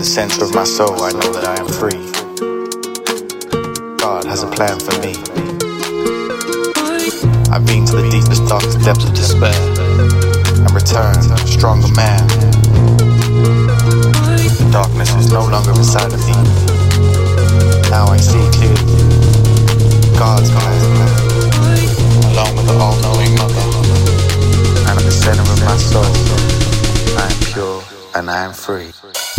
center of my soul, I know that I am free. God has a plan for me. I've been to the deepest, darkest depths of despair and returned a stronger man. Darkness is no longer inside of me. Now I see clearly God's plan, along with the all-knowing mother. And at the center of my soul, I am pure and I am free.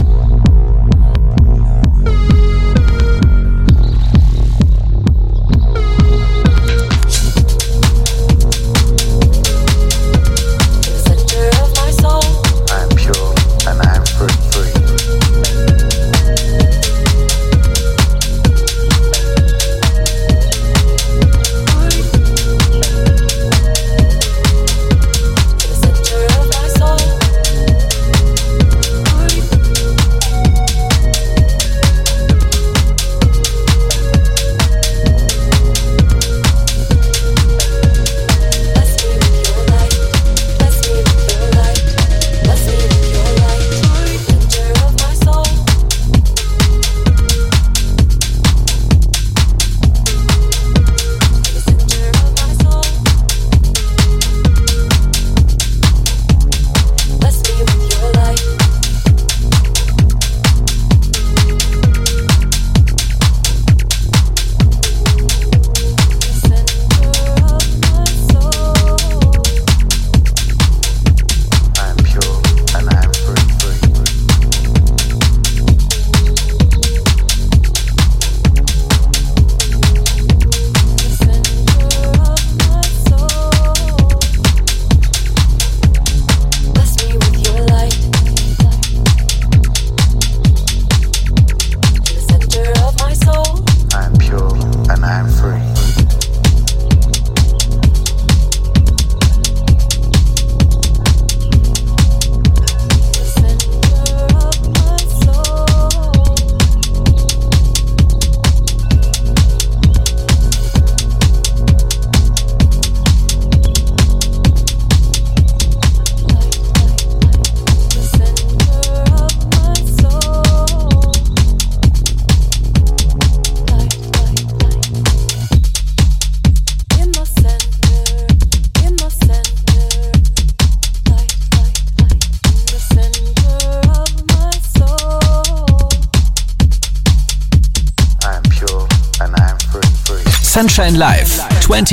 Sunshine Live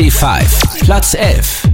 25, Platz 11.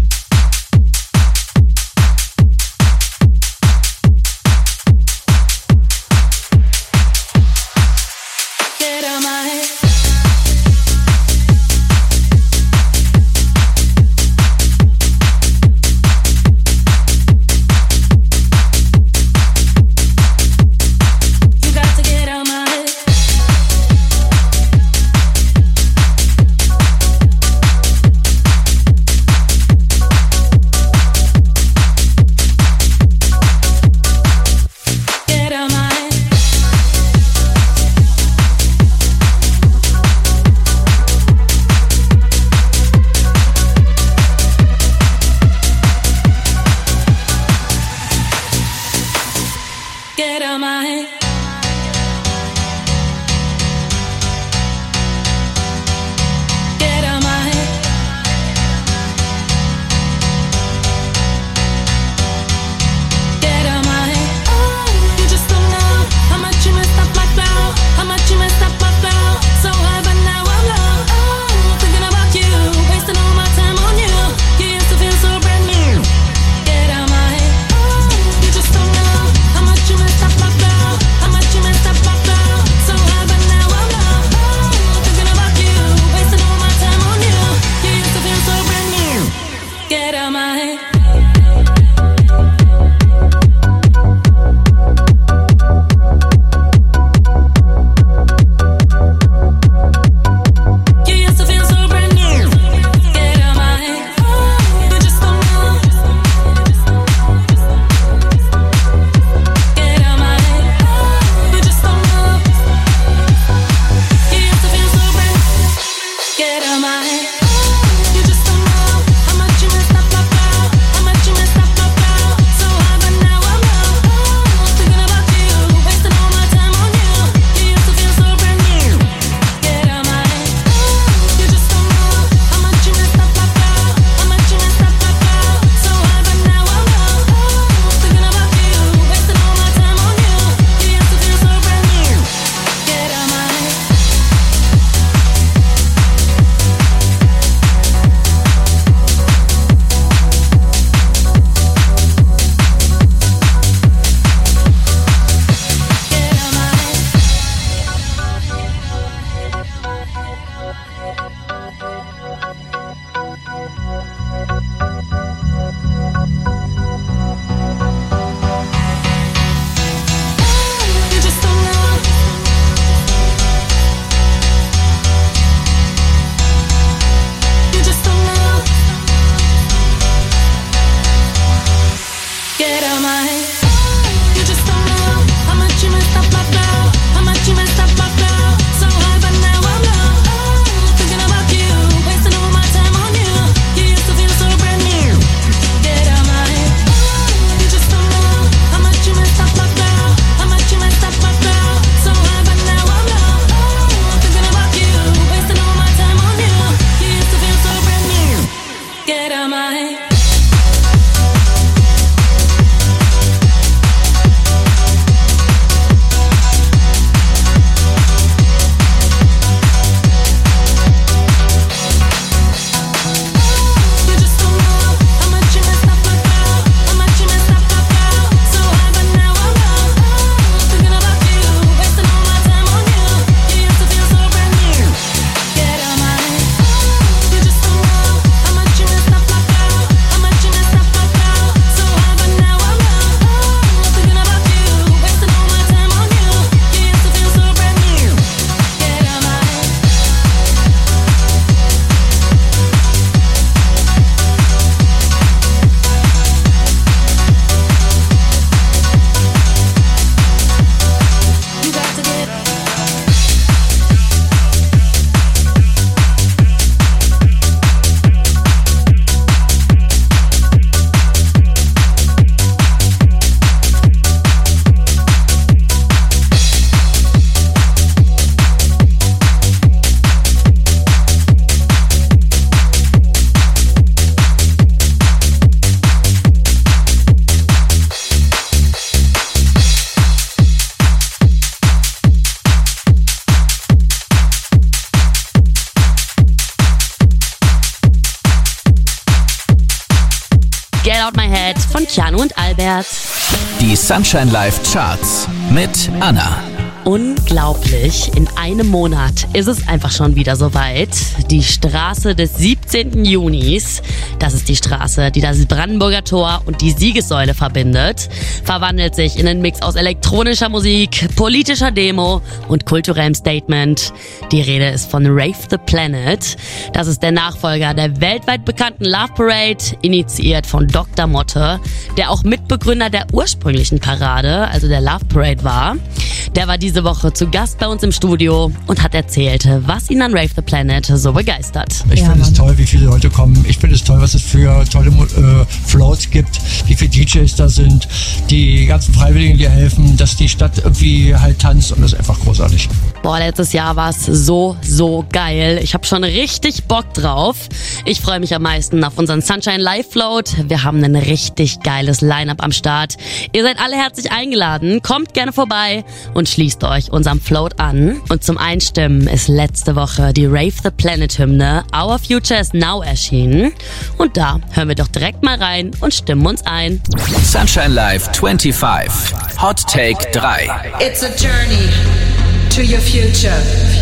Get Out My Head von Keanu und Albert. Die Sunshine Live Charts mit Anna. Unglaublich, in einem Monat ist es einfach schon wieder soweit. Die Straße des 17. Junis, das ist die Straße, die das Brandenburger Tor und die Siegessäule verbindet, verwandelt sich in einen Mix aus elektronischer Musik, politischer Demo und kulturellem Statement. Die Rede ist von Rave the Planet. Das ist der Nachfolger der weltweit bekannten Love Parade, initiiert von Dr. Motte, der auch Mitbegründer der ursprünglichen Parade, also der Love Parade war. Der war diese Woche zu Gast bei uns im Studio und hat erzählt, was ihn an Rave the Planet so begeistert. Ich finde es toll, wie viele Leute kommen. Ich finde es toll, was es für tolle Floats gibt, wie viele DJs da sind, die ganzen Freiwilligen, die helfen, dass die Stadt irgendwie halt tanzt, und das ist einfach großartig. Boah, letztes Jahr war es so geil. Ich habe schon richtig Bock drauf. Ich freue mich am meisten auf unseren Sunshine Live Float. Wir haben ein richtig geiles Line-Up am Start. Ihr seid alle herzlich eingeladen. Kommt gerne vorbei und schließt euch unserem Float an. Und zum Einstimmen ist letzte Woche die Rave the Planet Hymne Our Future is Now erschienen. Und da hören wir doch direkt mal rein und stimmen uns ein. Sunshine Live 25. Hot Take 3. It's a journey to your future.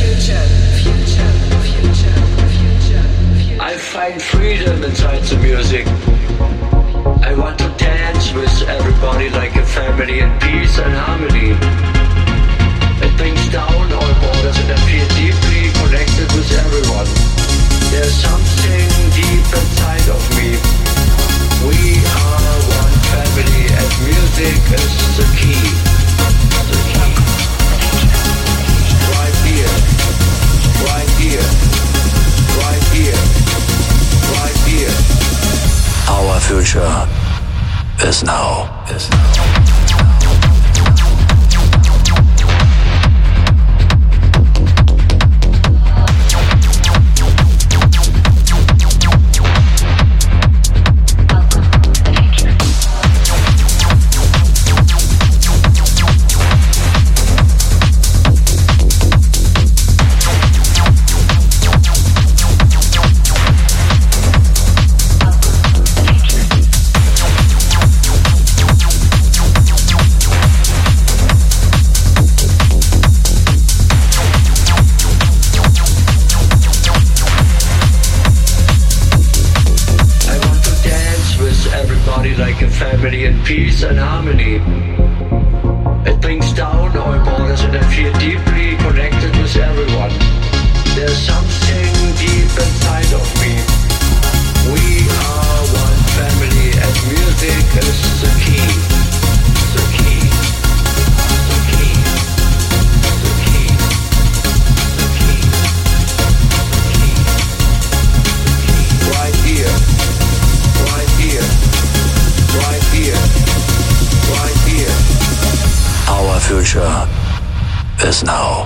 I find freedom inside the music. I want to dance with everybody like a family in peace and harmony. It brings down all borders and I feel deeply connected with everyone. There's something deep inside of me. We are one family and music is the key. The key. Right here. Right here. Right here. Right here. Our future is now. Family in peace and harmony. It brings down all borders and I feel deeply connected with everyone. There's something deep inside of me. We are one family and music is the key. The key. The key. The key. The key. The key. Right here. Right here. Right here, right here. Our future is now.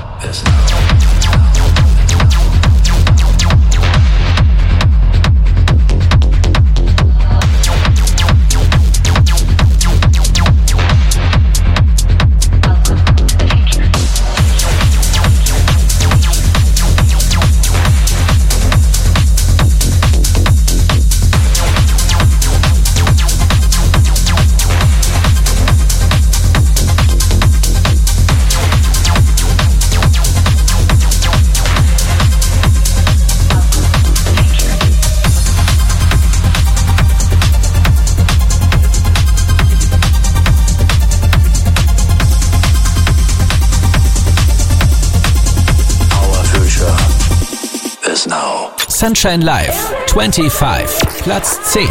Sunshine Live 25. Platz 10.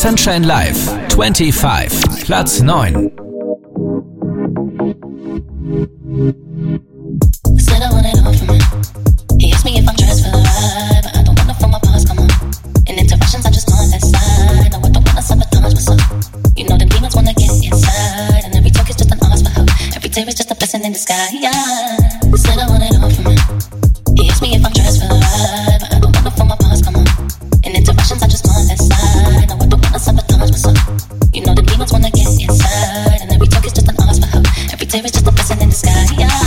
Sunshine Live 25, Platz 9. Said I want it all from him. He asked me if I'm dressed for the ride, but I don't wanna feel my past come on. In interactions, I just on that side. No, I don't wanna sabotage myself. You know the demons wanna get inside, and every talk is just an ask for help. Every tear is just a blessing in disguise. Said I want it all from him. He asked me if I'm dressed for the ride, but I don't wanna feel my past come on. In interactions, I just on that side. No, I don't wanna sabotage myself. You know the demons wanna get inside, and every talk is just an ask for help. Every tear is just a blessing in disguise.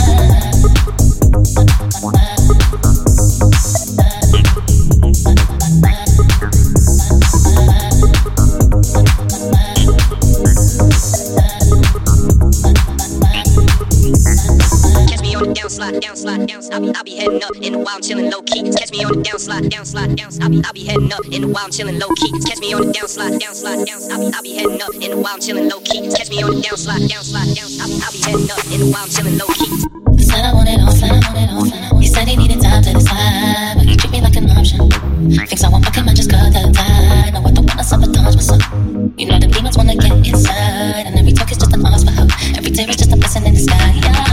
I'll be heading up in the wild, chillin' low key. Catch me on the downslide. I'll be heading up in the wild, chillin' low key. Catch me on the downslide. I'll be heading up in the wild, chillin' low key. Catch me on the downslide. I'll be heading up in the wild, chillin' low key. Said I want it all. He said he needed time to decide, but he treat me like an option. Thinks I won't fuck him, I just cut the tie. No, I don't wanna sabotage myself. You know the demons wanna get inside, and every talk is just an ask for help. Every tear is just a blessing in the sky.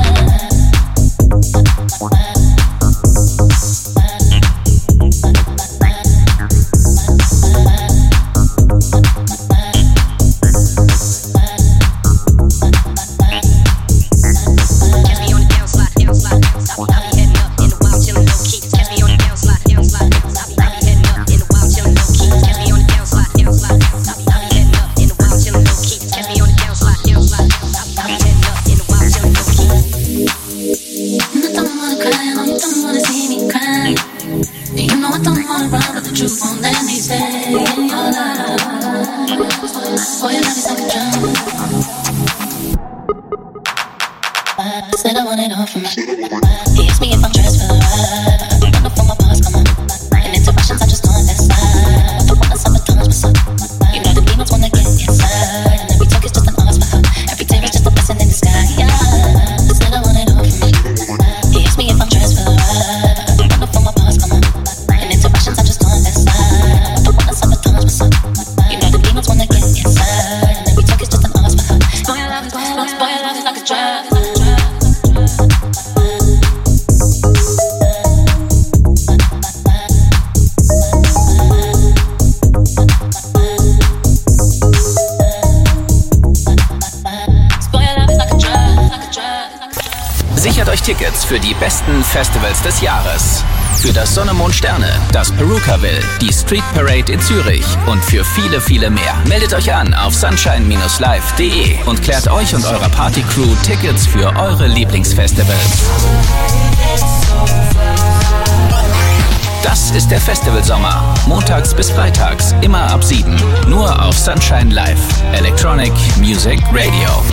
Said I want it all from him. He asked me if I'm dressed for the ride, but I don't wanna feel my past come on. In interactions, I just on that side. I don't wanna sabotage myself. You know the demons wanna get inside, and every talk is just an ask for help. Every tear is just a blessing in the sky. Said I want it all from him. He asked me if I'm dressed for the ride, but I don't wanna feel my past come on. In interactions, I just on that side. I don't wanna sabotage myself. You know the demons wanna get inside, and every talk is just an ask for help. Spoil your love is like a drug. Sichert euch Tickets für die besten Festivals des Jahres. Für das Sonne, Mond, Sterne, das Perukaville, die Street Parade in Zürich und für viele, viele mehr. Meldet euch an auf sunshine-live.de und klärt euch und eurer Partycrew Tickets für eure Lieblingsfestivals. Das ist der Festivalsommer. Montags bis freitags, immer ab 7. Nur auf Sunshine Live. Electronic Music Radio.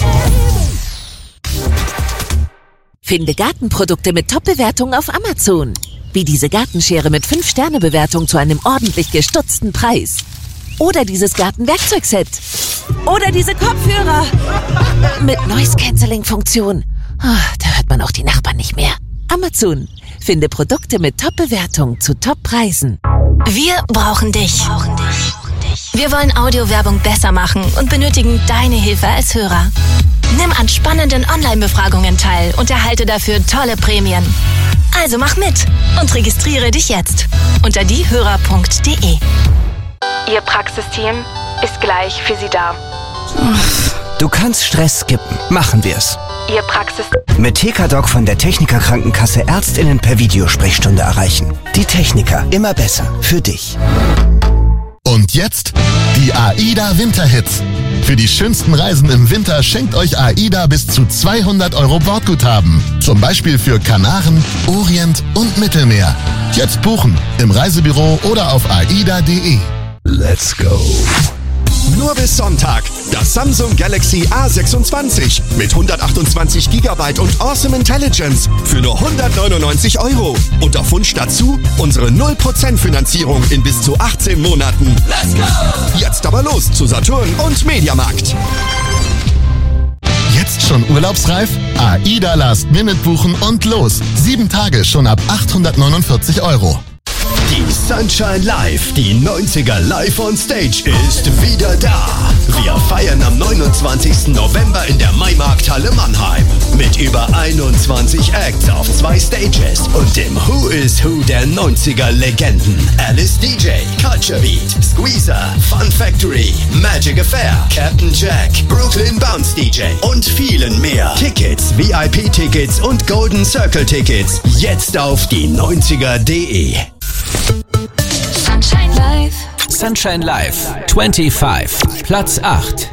Finde Gartenprodukte mit Top-Bewertungen auf Amazon. Wie diese Gartenschere mit 5-Sterne-Bewertung zu einem ordentlich gestutzten Preis. Oder dieses Gartenwerkzeugset. Oder diese Kopfhörer mit Noise-Canceling-Funktion. Oh, da hört man auch die Nachbarn nicht mehr. Amazon. Finde Produkte mit Top-Bewertung zu Top-Preisen. Wir brauchen dich. Wir wollen Audiowerbung besser machen und benötigen deine Hilfe als Hörer. Nimm an spannenden Online-Befragungen teil und erhalte dafür tolle Prämien. Also mach mit und registriere dich jetzt unter diehörer.de. Ihr Praxisteam ist gleich für Sie da. Du kannst Stress skippen. Machen wir's. Ihr Praxis... Mit TKDoc von der Techniker Krankenkasse ÄrztInnen per Videosprechstunde erreichen. Die Techniker, immer besser. Für dich. Und jetzt die AIDA Winterhits. Für die schönsten Reisen im Winter schenkt euch AIDA bis zu 200 € Bordguthaben. Zum Beispiel für Kanaren, Orient und Mittelmeer. Jetzt buchen im Reisebüro oder auf aida.de. Let's go. Nur bis Sonntag. Das Samsung Galaxy A26 mit 128 GB und Awesome Intelligence für nur 199 €. Und auf Wunsch dazu unsere 0% Finanzierung in bis zu 18 Monaten. Let's go! Jetzt aber los zu Saturn und Mediamarkt. Jetzt schon urlaubsreif? AIDA Last Minute buchen und los. 7 Tage schon ab 849 €. Die Sunshine Live, die 90er Live on Stage ist wieder da. Wir feiern am 29. November in der Maimarkthalle Mannheim. Mit über 21 Acts auf 2 Stages und dem Who is Who der 90er Legenden. Alice DJ, Culture Beat, Squeezer, Fun Factory, Magic Affair, Captain Jack, Brooklyn Bounce DJ und vielen mehr. Tickets, VIP-Tickets und Golden Circle Tickets jetzt auf die90er.de. Sunshine Live. Sunshine Live 25, Platz 8.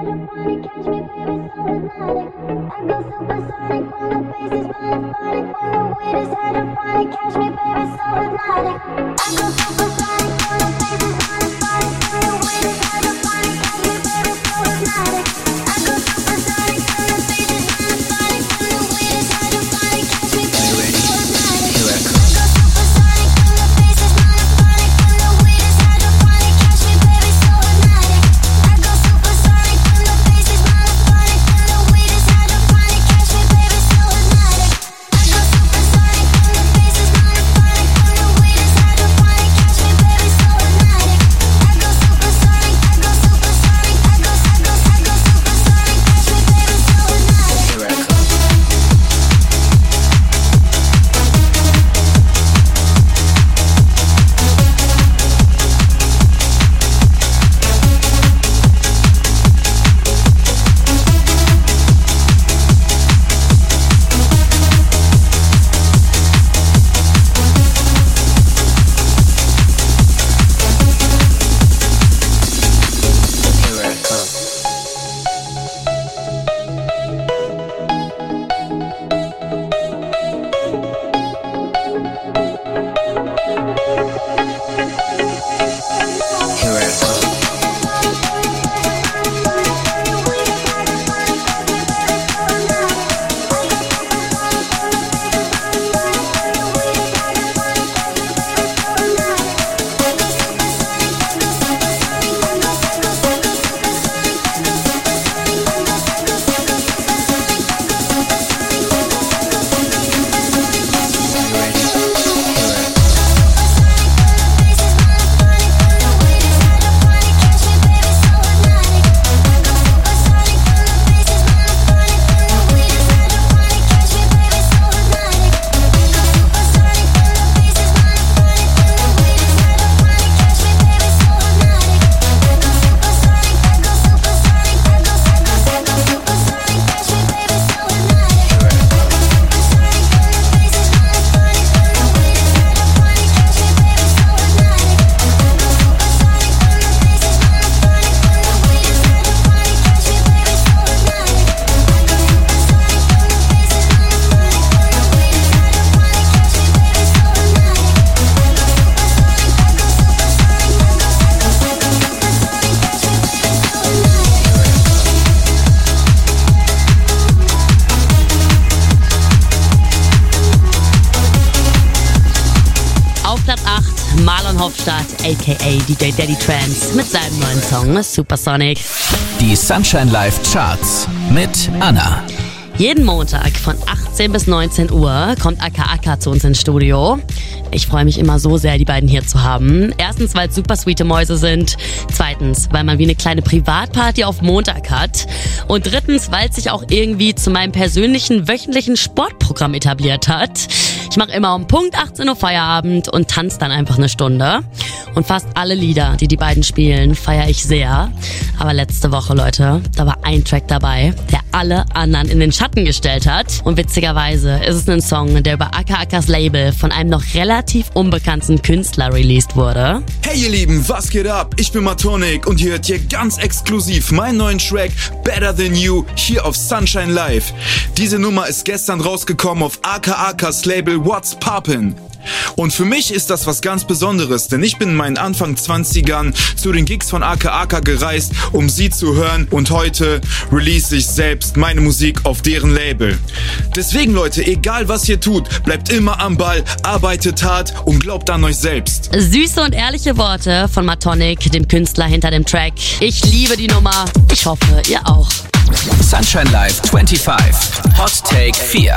Hofstadt, a.k.a. DJ Daddy Trance, mit seinem neuen Song Supersonic. Die Sunshine Live Charts mit Anna. Jeden Montag von 18 bis 19 Uhr kommt Aka zu uns ins Studio. Ich freue mich immer so sehr, die beiden hier zu haben. Erstens, weil es super sweete Mäuse sind. Zweitens, weil man wie eine kleine Privatparty auf Montag hat. Und drittens, weil es sich auch irgendwie zu meinem persönlichen wöchentlichen Sportprogramm etabliert hat. Ich mache immer um Punkt 18 Uhr Feierabend und tanze dann einfach eine Stunde. Und fast alle Lieder, die beiden spielen, feiere ich sehr. Aber letzte Woche, Leute, da war ein Track dabei, der alle anderen in den Schatten gestellt hat. Und witzigerweise ist es ein Song, der über Akas Label von einem noch relativ unbekannten Künstler released wurde. Hey ihr Lieben, was geht ab? Ich bin Matonic und ihr hört hier ganz exklusiv meinen neuen Track Better Than You hier auf Sunshine Live. Diese Nummer ist gestern rausgekommen auf Akas Label What's Poppin'. Und für mich ist das was ganz Besonderes, denn ich bin in meinen Anfang 20ern zu den Gigs von Aka gereist, um sie zu hören, und heute release ich selbst meine Musik auf deren Label. Deswegen Leute, egal was ihr tut, bleibt immer am Ball, arbeitet hart und glaubt an euch selbst. Süße und ehrliche Worte von Matonic, dem Künstler hinter dem Track. Ich liebe die Nummer, ich hoffe, ihr auch. Sunshine Live 25, Hot Take 4.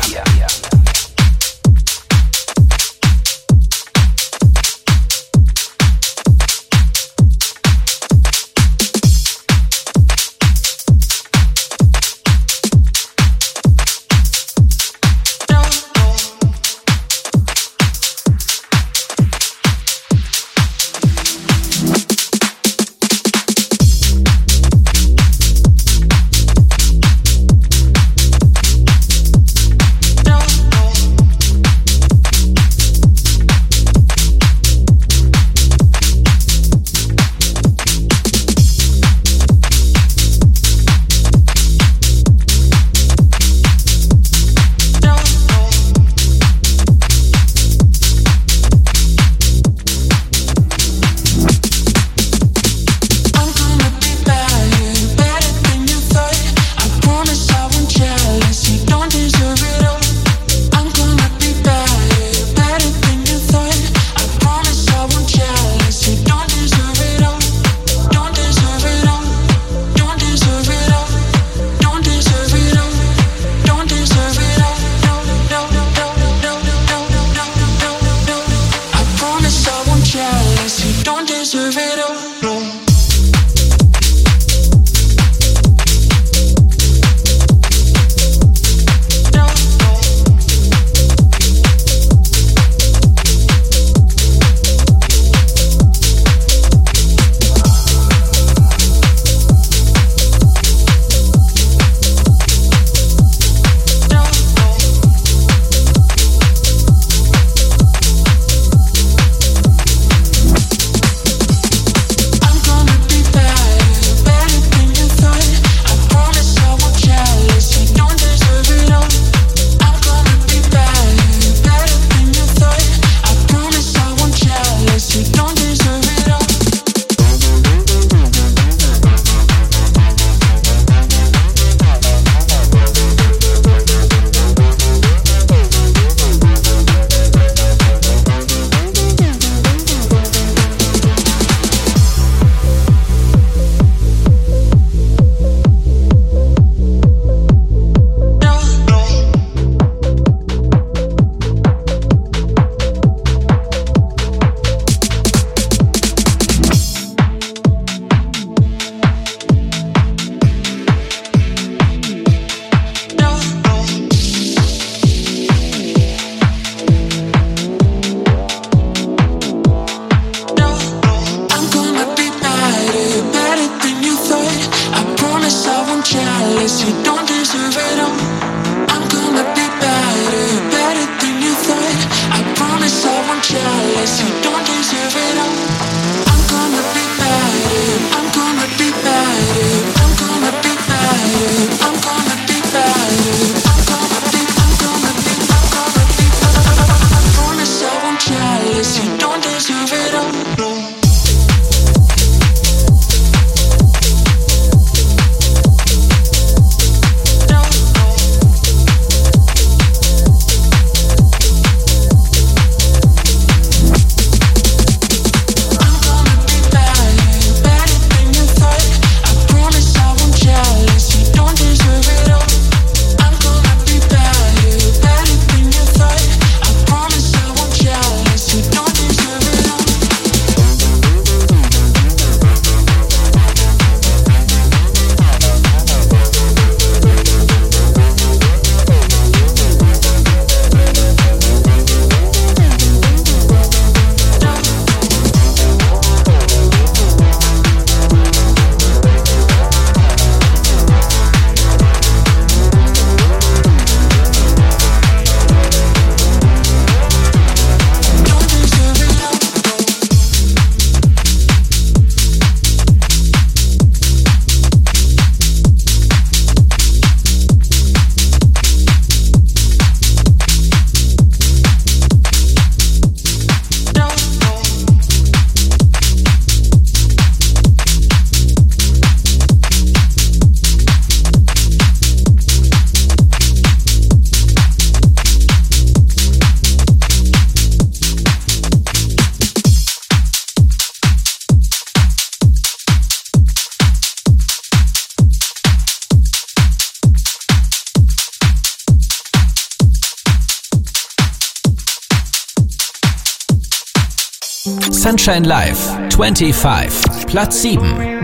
Sunshine Live 25, Platz 7.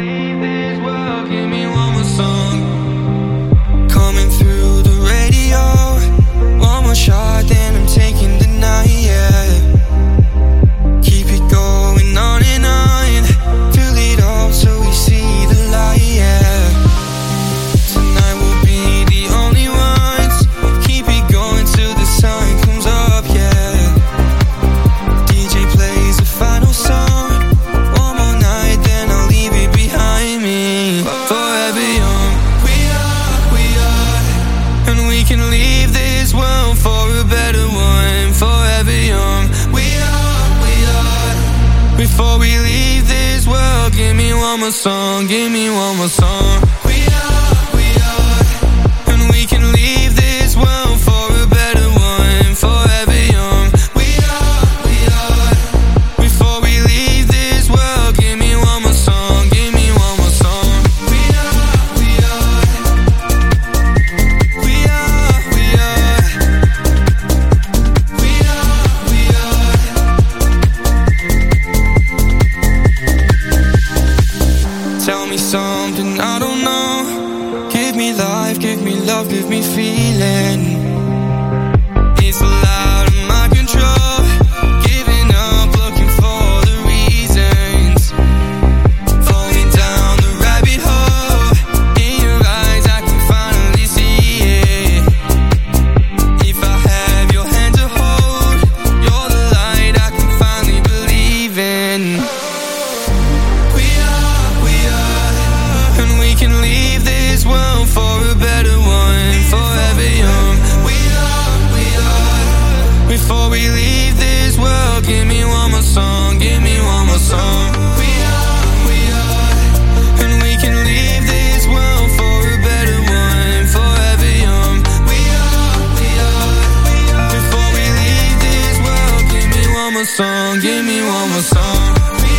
Coming through the radio, one more shot, then I'm taking the night, yeah. Keep it going on and on, fill it up so we see the light, yeah. Tonight we'll be the only ones, keep it going till the sun comes up, yeah. DJ plays the final song, one more night, then I'll leave it behind me. Forever young, we are, and we can leave this world for a better one. Forever young, we are. Before we leave this world, give me one more song, give me one more song. We are, and we can leave this world for a better one. Forever young, we are. Before we leave this world, give me one more song, give me one more song. We are. Tell me something I don't know. Give me life, give me love, give me feeling. It's all out of my control. Giving up, looking for the reasons. Falling down the rabbit hole. In your eyes I can finally see it. If I have your hand to hold, you're the light I can finally believe in. And we can leave this world for a better one. Forever young, we are. Before we leave this world, give me one more song, give me one more song. We are. And we can leave this world for a better one. Forever young, we are. Before we leave this world, give me one more song, give me one more song.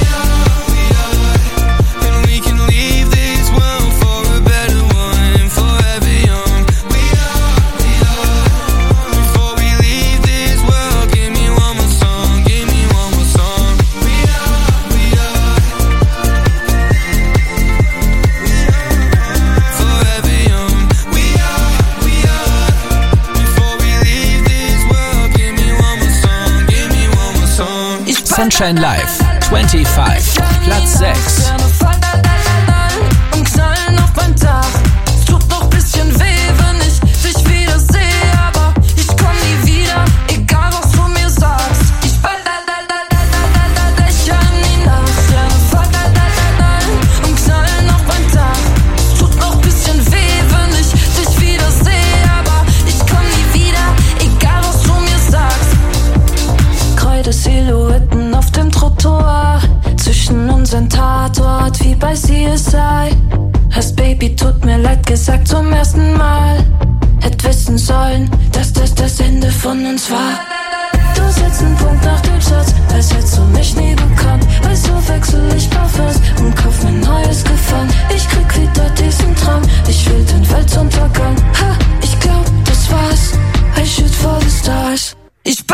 Sunshine Live 25, Platz 6. Und knallen auf mein Dach. Es tut noch bisschen weh, wenn ich dich wieder sehe, aber ich komm nie wieder, egal was du mir sagst. Ich lächle in die Nacht, Sterne fallen und knallen auf mein Dach. Es tut noch bisschen weh, wenn ich dich wieder sehe, aber ich komm nie wieder, egal was du mir sagst. Kreide Silhouetten auf dem Trottoir, zwischen unseren Tatort wie bei CSI. Hast Baby, tut mir leid gesagt zum ersten Mal. Hätt wissen sollen, dass das Ende von uns war. Du setzt einen Punkt nach dem Satz, als hättest du mich nie bekannt. Weißt du, wechsel ich Parfums und kauf mir neues Gewand. Ich krieg wieder diesen Traum, ich will den Weltuntergang. Ha, ich glaub, das war's, I shoot for the stars. Ich lächle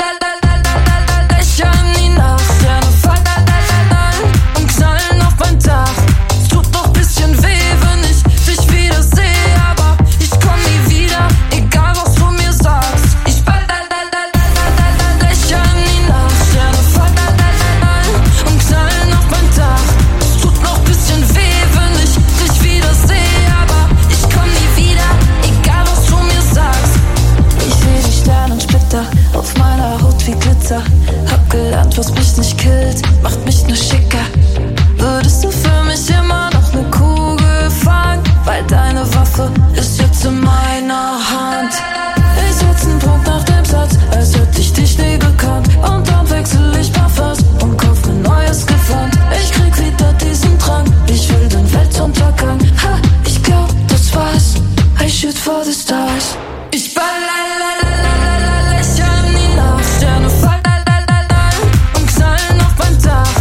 in die Nacht, Sterne fallen und knallen auf mein Dach. Es tut noch bisschen weh, wenn ich dich wieder sehe, aber ich komm nie wieder, egal was du mir sagst. Ich lächle in die Nacht, Sterne fallen und knallen auf mein Dach. Es tut noch bisschen weh, wenn ich dich wieder sehe, aber ich komm nie wieder, egal was du mir sagst. Ich seh die Sternensplitter auf meiner Haut wie Glitzer. Hab gelernt, was mich nicht killt, macht mich nur schicker. Würdest du für mich immer noch ne Kugel fangen? Weil deine Waffe ist jetzt in meiner Hand. Ich setz einen Punkt nach dem Satz, als hätte ich dich nie gekannt. Und dann wechsel ich Parfums und kauf mir neues Gewand. Ich krieg wieder diesen Drang, ich will den Weltuntergang. Ha, ich glaub, das war's, I shoot for the stars. Ich lächle in die Nacht, Sterne fallen und knallen auf mein Dach.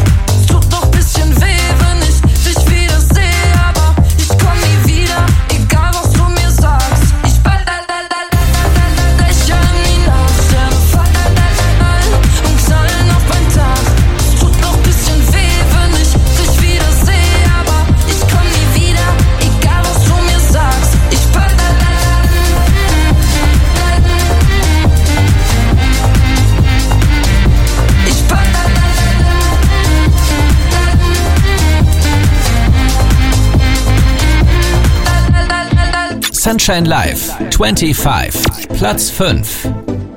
Sunshine Live 25, Platz 5.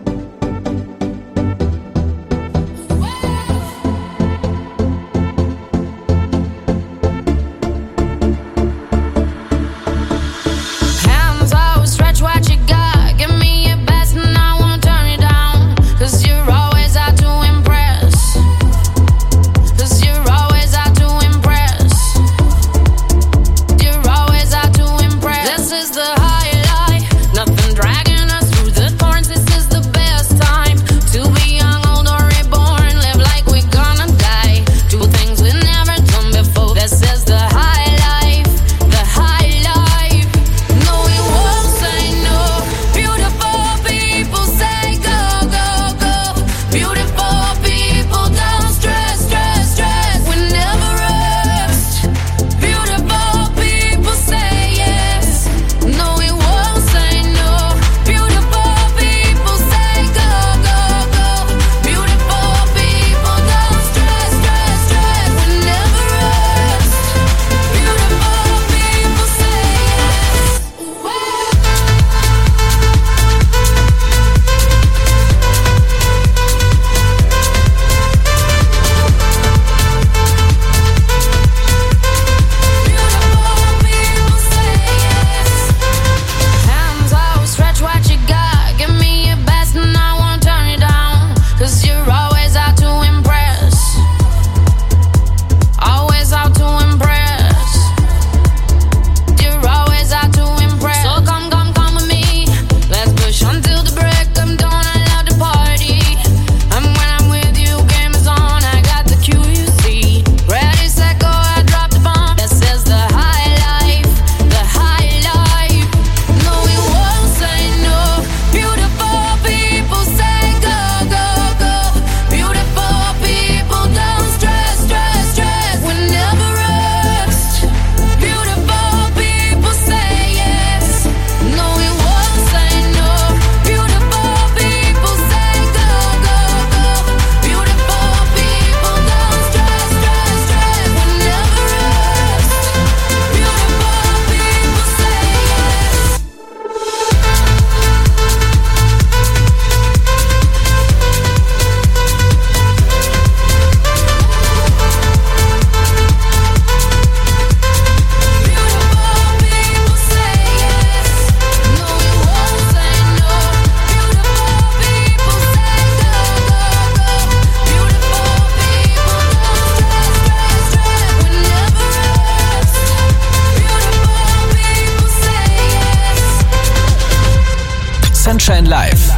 Sunshine Live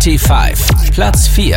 25, Platz 4.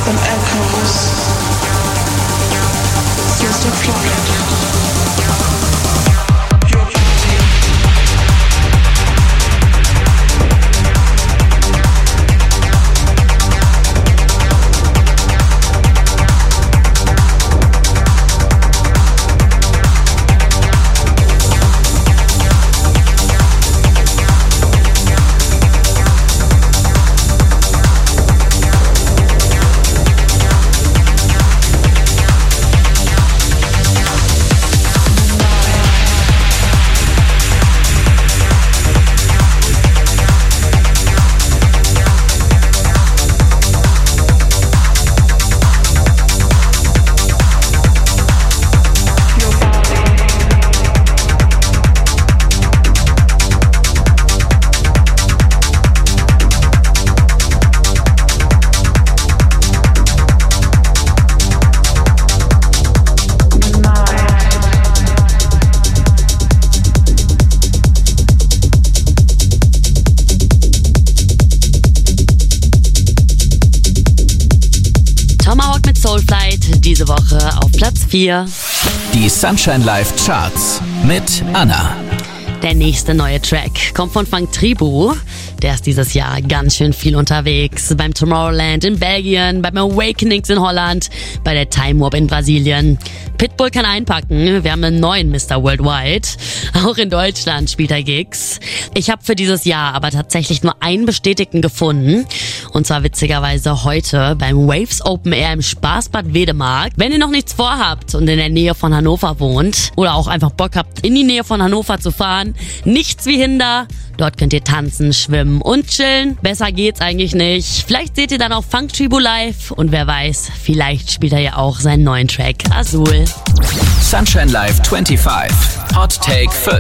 and echoes. Just a planet. Diese Woche auf Platz 4. Die Sunshine Live Charts mit Anna. Der nächste neue Track kommt von Funk Tribu. Der ist dieses Jahr ganz schön viel unterwegs. Beim Tomorrowland in Belgien, beim Awakenings in Holland, bei der Time Warp in Brasilien. Pitbull kann einpacken. Wir haben einen neuen Mr. Worldwide. Auch in Deutschland spielt er Gigs. Ich habe für dieses Jahr aber tatsächlich nur einen Bestätigten gefunden. Und zwar witzigerweise heute beim Waves Open Air im Spaßbad Wedemark. Wenn ihr noch nichts vorhabt und in der Nähe von Hannover wohnt oder auch einfach Bock habt, in die Nähe von Hannover zu fahren, nichts wie Hinder. Dort könnt ihr tanzen, schwimmen und chillen. Besser geht's eigentlich nicht. Vielleicht seht ihr dann auch Funk Tribu live und wer weiß, vielleicht spielt er ja auch seinen neuen Track Azul. Sunshine Live 25 Hot Take 5.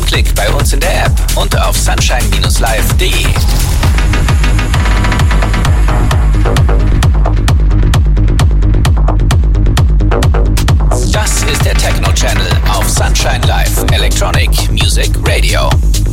einem Klick bei uns in der App und auf sunshine-live.de. Das ist der Techno-Channel auf Sunshine Live Electronic Music Radio.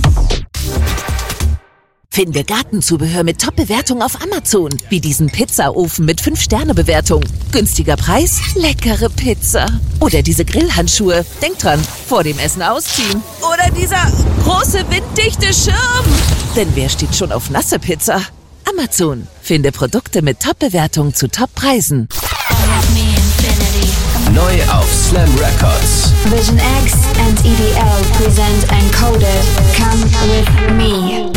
Finde Gartenzubehör mit Top-Bewertung auf Amazon. Wie diesen Pizzaofen mit 5-Sterne-Bewertung. Günstiger Preis, leckere Pizza. Oder diese Grillhandschuhe. Denk dran, vor dem Essen ausziehen. Oder dieser große winddichte Schirm. Denn wer steht schon auf nasse Pizza? Amazon. Finde Produkte mit Top-Bewertung zu Top-Preisen. Neu auf Slam Records. Vision X and EDL present Encoded. Come with me.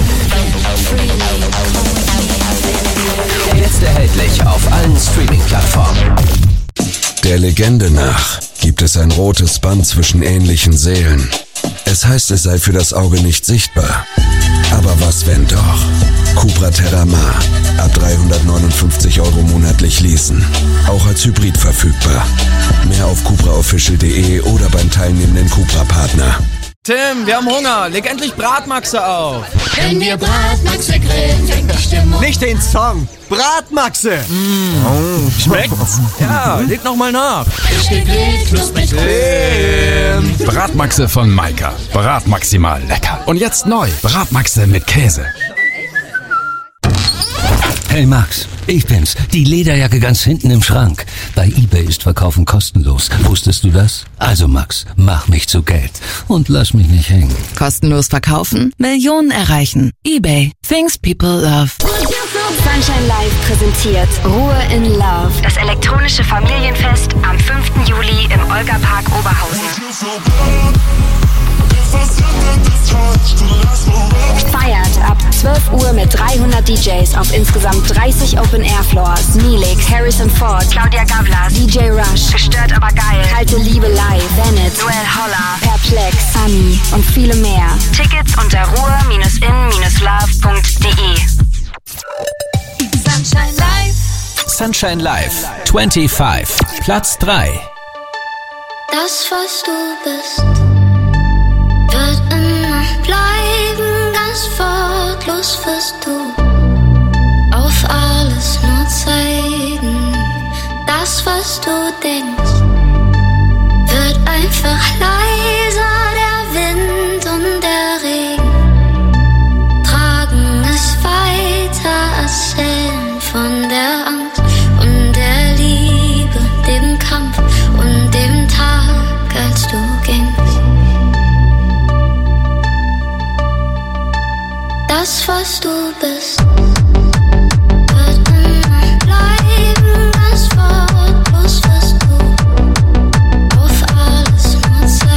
Jetzt erhältlich auf allen Streaming-Plattformen. Der Legende nach gibt es ein rotes Band zwischen ähnlichen Seelen. Es heißt, es sei für das Auge nicht sichtbar. Aber was wenn doch? Cupra Terramar. Ab 359 € monatlich leasen. Auch als Hybrid verfügbar. Mehr auf cupraofficial.de oder beim teilnehmenden Cupra-Partner. Tim, wir haben Hunger. Leg endlich Bratmaxe auf. Wenn wir Bratmaxe grillen, fängt die Stimmung. Nicht den Song. Bratmaxe. Schmeckt's? Ja, leg noch mal nach. Ich gegrillt, Lust mit Grillen. Bratmaxe von Maika. Bratmaximal lecker. Und jetzt neu. Bratmaxe mit Käse. Hey Max, ich bin's. Die Lederjacke ganz hinten im Schrank. Bei eBay ist Verkaufen kostenlos. Wusstest du das? Also Max, mach mich zu Geld und lass mich nicht hängen. Kostenlos verkaufen, Millionen erreichen. eBay. Things people love. Sunshine Live präsentiert Ruhe in Love. Das elektronische Familienfest am 5. Juli im Olga-Park Oberhausen. Feiert ab 12 Uhr mit 300 DJs auf insgesamt 30 Open-Air-Floors. Neelix, Harrison Ford, Claudia Gavlas, DJ Rush, Gestört aber geil, Kalte Liebe live, Bennett, Noel Holler, Perplex, Sunny und viele mehr. Tickets unter ruhe-in-love.de. Sunshine Live. Sunshine Live 25, Platz 3. Das, was du bist, wird immer bleiben, ganz wortlos wirst du auf alles nur zeigen. Das, was du denkst, wird einfach leiser, der Wind und der Regen tragen es weiter, erzählen von der Angst und der Liebe, dem Kampf und dem Tag, als du gingst. Das, was du bist, wird immer bleiben, ganz wortlos wirst du auf alles nur zeigen.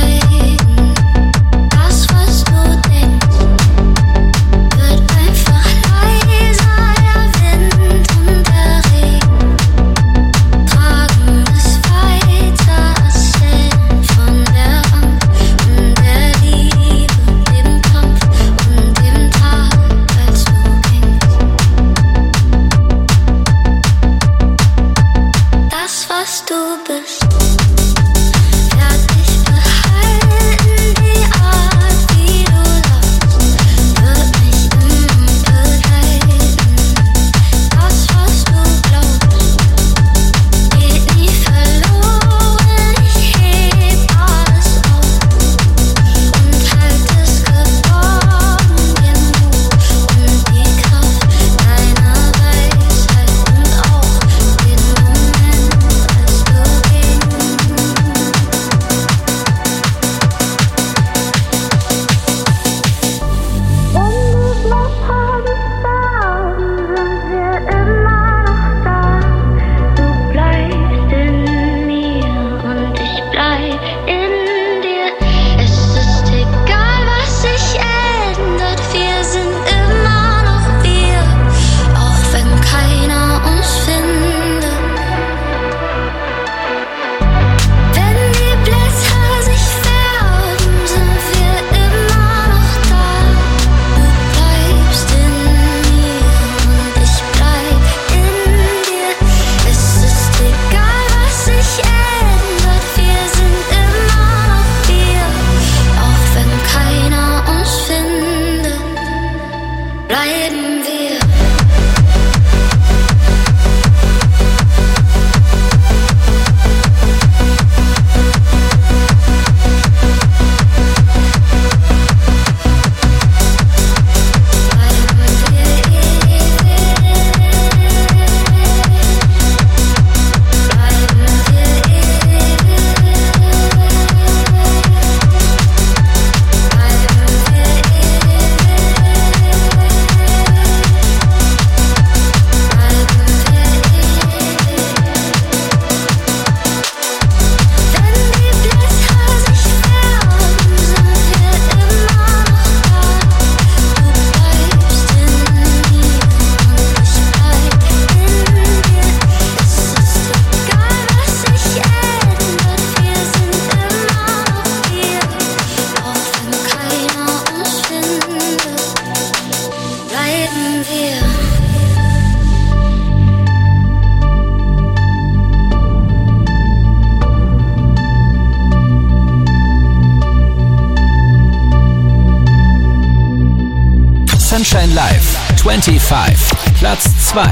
Sunshine Live 25, Platz 2.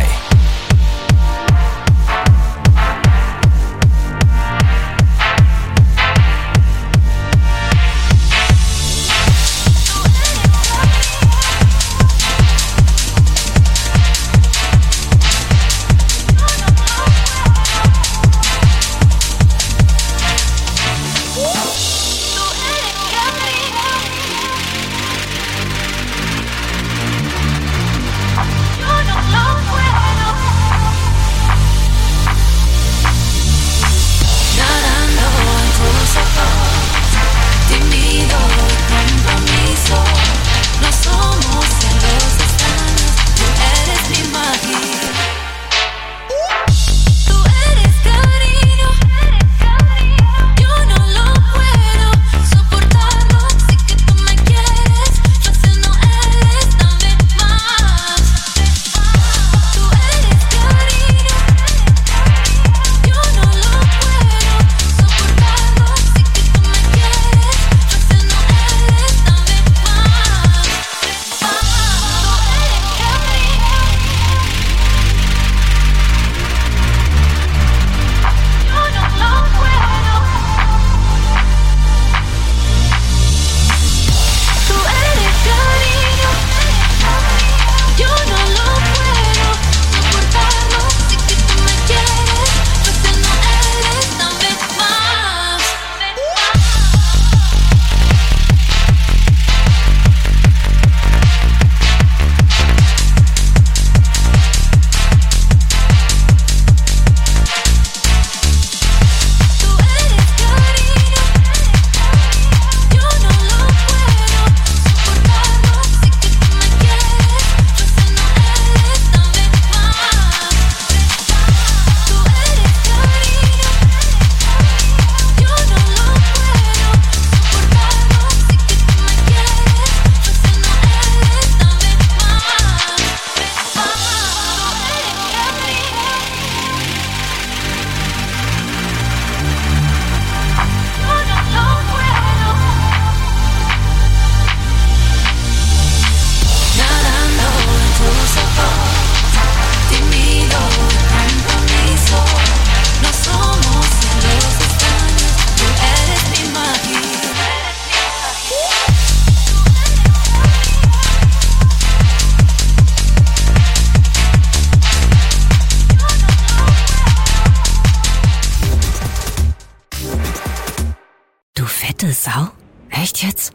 Sau? Echt jetzt?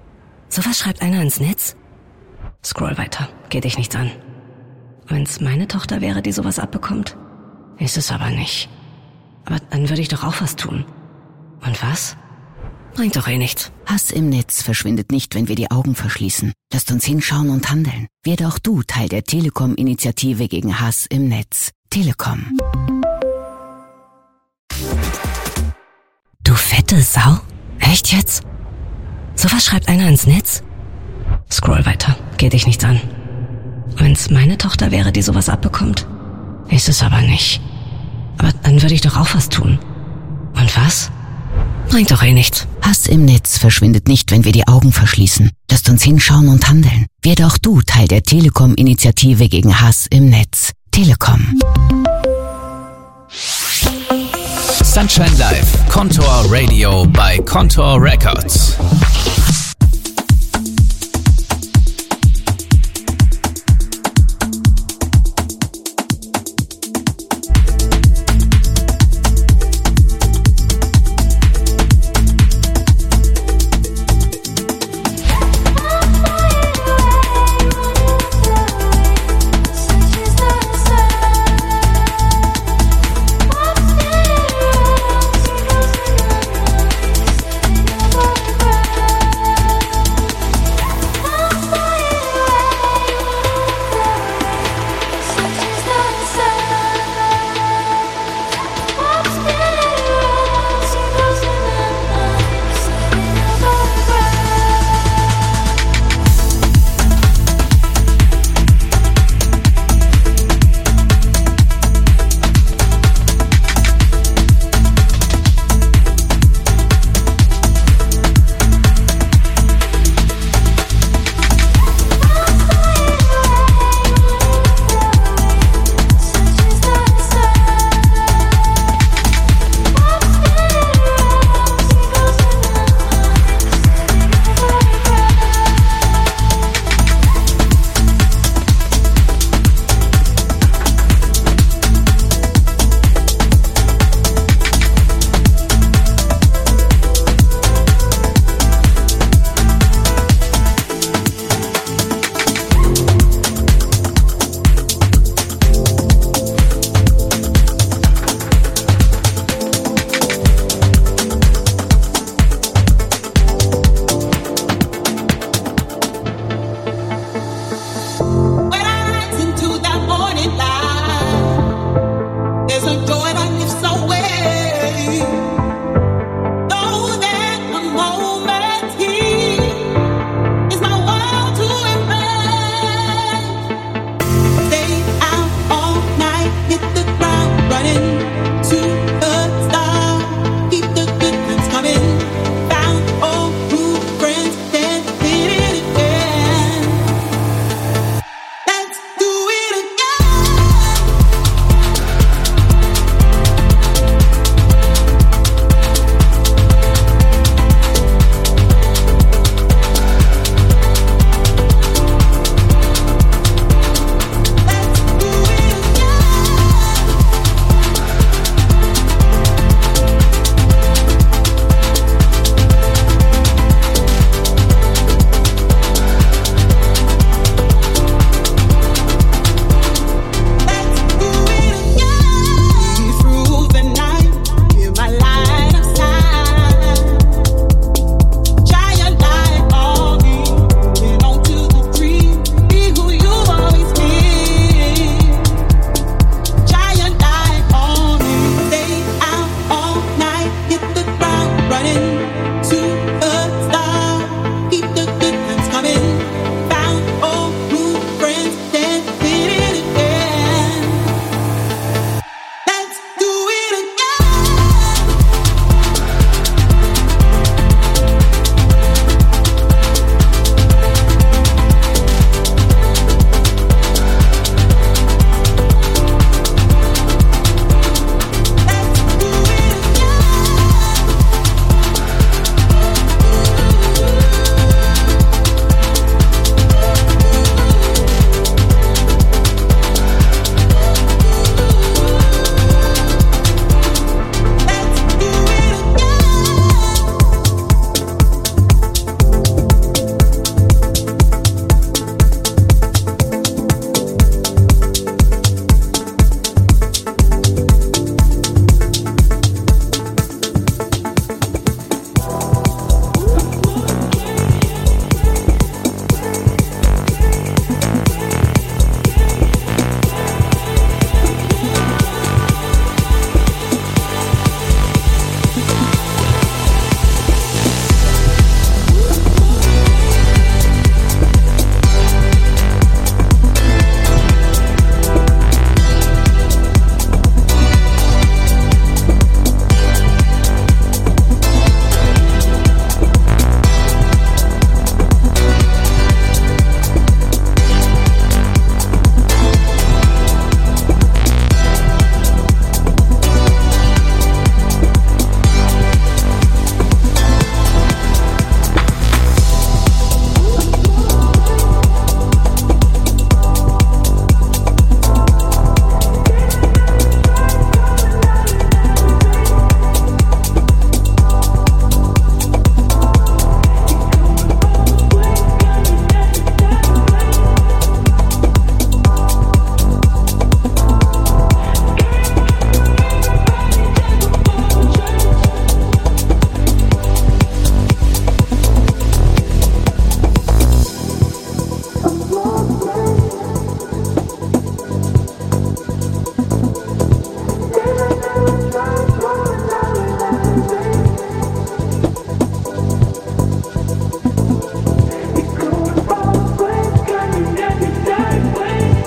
Sowas schreibt einer ins Netz? Scroll weiter, geht dich nichts an. Wenn's meine Tochter wäre, die sowas abbekommt? Ist es aber nicht. Aber dann würde ich doch auch was tun. Und was? Bringt doch eh nichts. Hass im Netz verschwindet nicht, wenn wir die Augen verschließen. Lasst uns hinschauen und handeln. Werde auch du Teil der Telekom-Initiative gegen Hass im Netz. Telekom. Du fette Sau? Echt jetzt? Sowas schreibt einer ins Netz? Scroll weiter, geht dich nichts an. Wenn's meine Tochter wäre, die sowas abbekommt? Ist es aber nicht. Aber dann würde ich doch auch was tun. Und was? Bringt doch eh nichts. Hass im Netz verschwindet nicht, wenn wir die Augen verschließen. Lasst uns hinschauen und handeln. Werde auch du Teil der Telekom-Initiative gegen Hass im Netz. Telekom. Sunshine Live, Contour Radio bei Contour Records.